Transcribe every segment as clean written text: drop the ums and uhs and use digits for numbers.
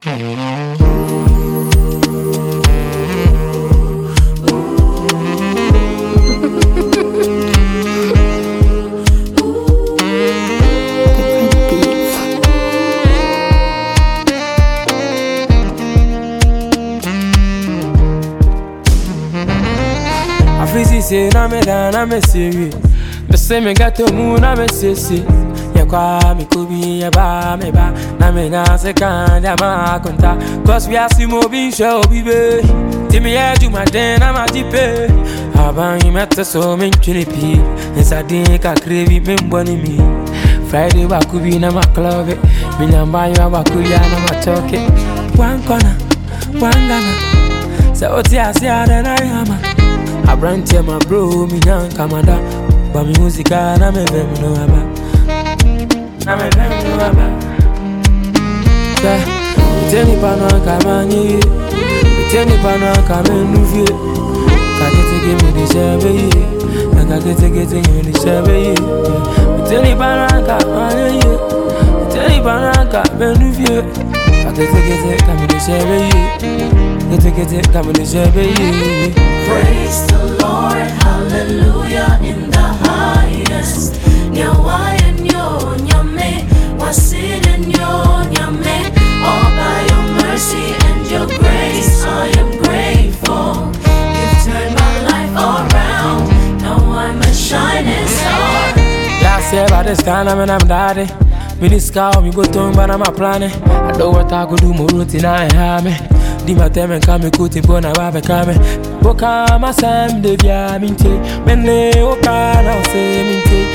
Say na me da na me siri. Me say me got to move na me say. Ya kwa mi kubi ya ba me ba. Na me na se kan ya ma konta. Cause we are si mo bin show bibe. Ti me ya ju ma den na ma tipe. Aban yi meta so me chiripi. Nsa din ka krevi me mboni mi. Friday ba kubi na ma club. Mi nyamba yo ba kuya na ma choke. One corner, one Ghana. Say oti asia na na yama. I brand to my bro, me young commander. But me music, na me vem no aba. Na me vem no aba. Yeah, tell me pano kamani. Tell me pano kamenu. Kakete give me the shabby. Kakete get me the shabby. Tell me pano kamani. Tell me pano kamenu. Kakete get me the shabby. Get me the shabby. Praise the Lord, hallelujah, in the highest. Nyawa nyo nyame, wasin nyo nyame. All by your mercy and your grace, I am grateful. You've turned my life around, now I'm a shining star. Last year by this time I'm daddy. Me this car, me go to but I'm a planning. I know what I could do, more routine I have me. Di mateme kame kuti pona wabe kame. Boka masam de bia minte. Mene oka na ose minte.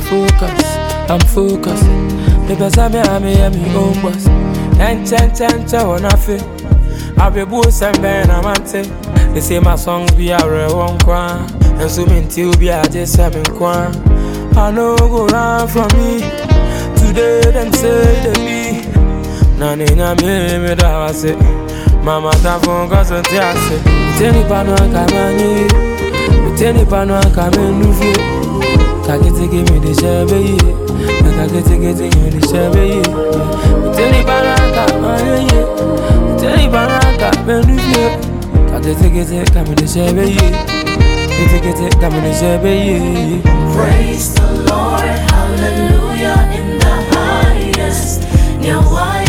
I'm focused. Pepe same ame own boss. Enche wana fe. Abe bu sembe na mante. They say my songs be a real kwa. And so minti ubi a just 7 kwa. I know go run from me. Today them say they be. Nani na me da wase. Mama ta phone cause I say Teni pano kamani Teni pano kamenu fi Kakete give me the shabby Kakete get me the shabby Teni pano kamani Teni pano kamenu fi Kakete get me the shabby Get me the shabby. Praise the Lord, hallelujah, in the highest. Nyawa